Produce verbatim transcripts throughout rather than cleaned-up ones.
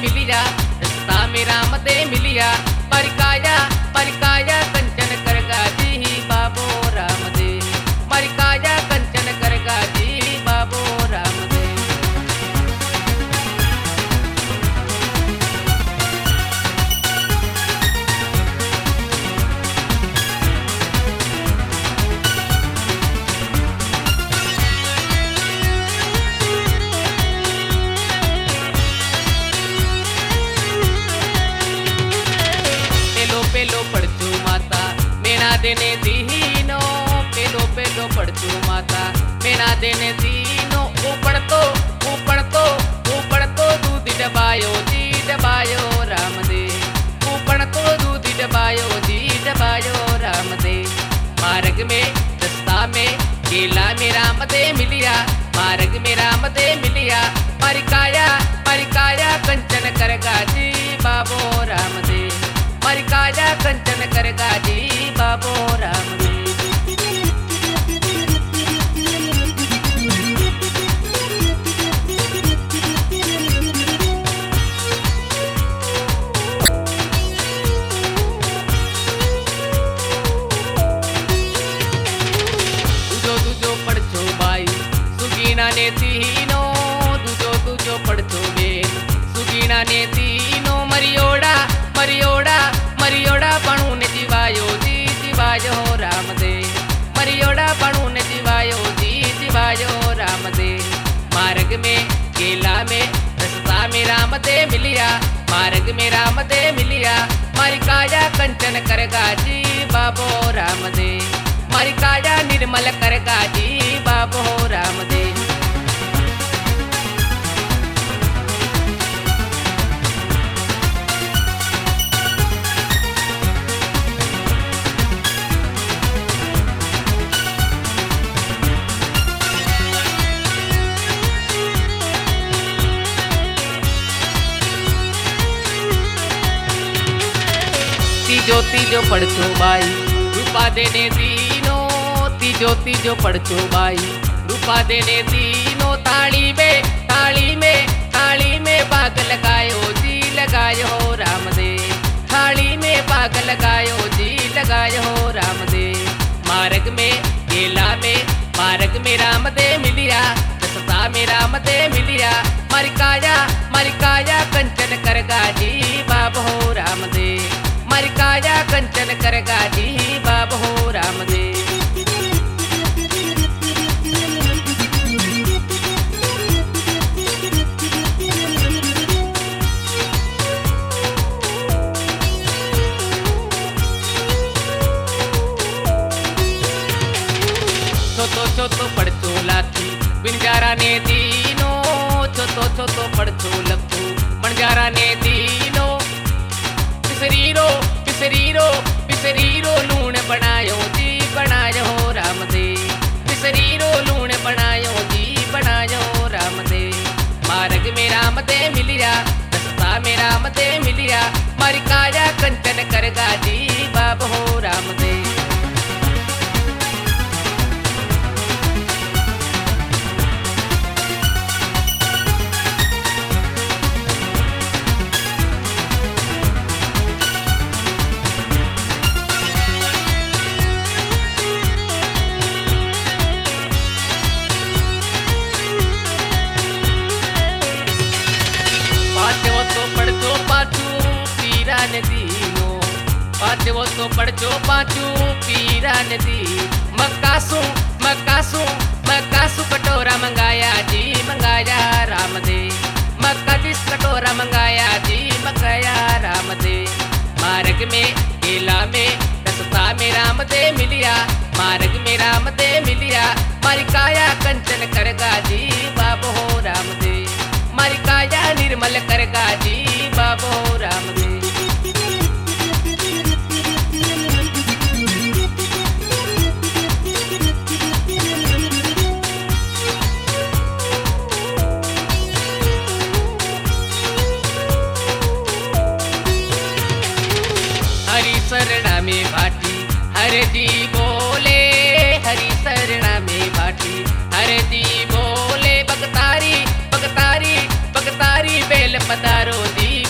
मिलिया, रस्ता में राम दे मिलिया। मरिकाया मरिकाया कंचन करगा जी बाबो राम दे, मरिकाया कंचन करगा जी बाबो राम दे। पेलो पेलो पड़चू माता मेना देने दीनो, पेलो पेलो पड़चू माता मेना देने दीनो। ऊपड़ तो ऊपड़ तो ऊपड़ तो दूध डबायो जी डबायो राम दे, ऊपड़ तो दूध डबायो जी डबायो राम दे। मार्ग में रास्ता में केला में राम दे मिलिया, मार्ग में राम दे मिलिया। मरिकाया मरिकाया कंचन करगा जी बाबो राम दे, मरिकाया कंचन करगा जी बाबो राम दे। दूजो दूजो पड़चो बाई सुगीना ने तीनो, दूजो दूजो पड़चो बेन सुगीना ने तीनो। मरियोड़ा मरियोड़ा मरियोड़ा बणू ने जीवायो जी जीवायो राम दे, मरियोड़ा बणू ने जीवायो जी जीवायो राम दे। मार्ग में केला में रास्ता में राम दे मिलिया, मार्ग में राम दे मिलिया। मरिकाया कंचन करगा जी बाबो राम दे, मरिकाया निर्मल करगा जी बाबो राम दे। तीजो तीजो पड़चो बाई रूपा देने दीनो, तीजो तीजो पड़चो बाई रूपा देने दीनो। ताली में ताली में ताली में बाग लगायो जी लगायो राम दे, थाली में बाग लगायो जी लगायो राम दे। मार्ग में केला में मार्ग में राम दे मिलिया, रास्ता में राम दे मिलिया। मरिकाया मरिकाया कंचन करगा जी बाबो राम दे, मरिकाया कंचन करगा जी बाबो राम दे। छोतो छोतो पड़चो लाखी बिनजारा ने दीनो, छोतो छोतो पड़चो लखू बणजारा ने दीनो। पिसरीरो पिसरीरो पिसरीरो लूण बनायो जी बनायो राम दे, पिसरीरो लूण बनायो जी बनायो राम दे। मार्ग में राम दे मिलिया, रास्ता में राम दे मिलिया। मरिकाया कंचन करगा जी बाबो राम दे। पाचवो तो पड़चो पाचू पीरा ने दीनो, पाचवो तो पड़चो पाचू पीरा ने दी। मक्कासू मक्कासू मक्कासू कटोरा मंगाया जी मंगाया राम दे, मक्का जिस कटोरा मंगाया जी मंगाया राम दे। मार्ग में केला में रास्ता में राम दे मिलिया, मार्ग में राम दे मिलिया। मरिकाया कंचन करगा जी बाबो राम दे, मरिकाया निर्मल करगा जी बाबो राम दे। हरी शरणा में भाटी हरे जी बोले, हरी शरणा में भाटी हरे जी बोले। बगतारी बगतारी बगतारी बेल पधारो जी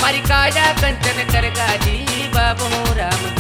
मारी काया कंचन कर गाजी बाबू राम